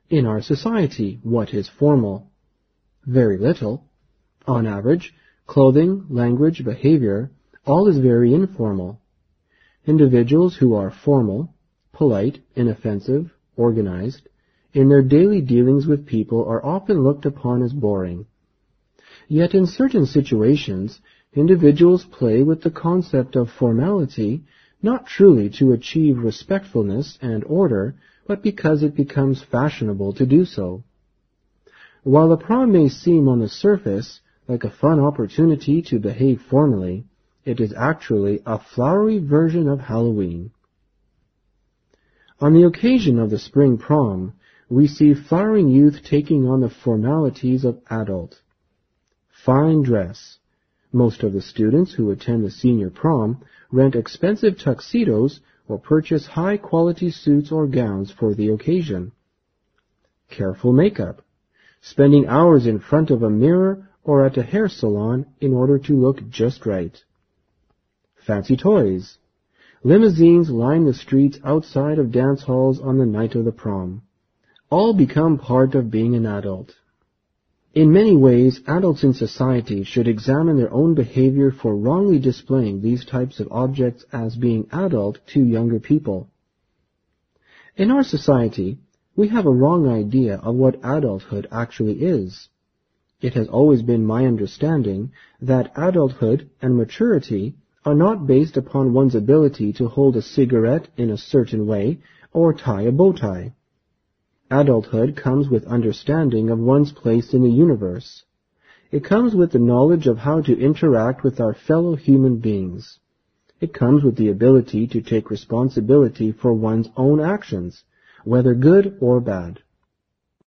In our society, what is formal? Very little. On average, clothing, language, behavior, all is very informal. Individuals who are formal, polite, inoffensive, organized, in their daily dealings with people are often looked upon as boring. Yet in certain situations, individuals play with the concept of formality not truly to achieve respectfulness and order, but because it becomes fashionable to do so. While a prom may seem on the surface like a fun opportunity to behave formally, it is actually a flowery version of Halloween. On the occasion of the spring prom, we see flowering youth taking on the formalities of adult. Fine dress. Most of the students who attend the senior prom rent expensive tuxedos or purchase high-quality suits or gowns for the occasion. Careful makeup. Spending hours in front of a mirror or at a hair salon in order to look just right. Fancy toys. Limousines line the streets outside of dance halls on the night of the prom. All become part of being an adult. In many ways, adults in society should examine their own behavior for wrongly displaying these types of objects as being adult to younger people. In our society, we have a wrong idea of what adulthood actually is. It has always been my understanding that adulthood and maturity are not based upon one's ability to hold a cigarette in a certain way or tie a bow tie. Adulthood comes with understanding of one's place in the universe. It comes with the knowledge of how to interact with our fellow human beings. It comes with the ability to take responsibility for one's own actions, whether good or bad.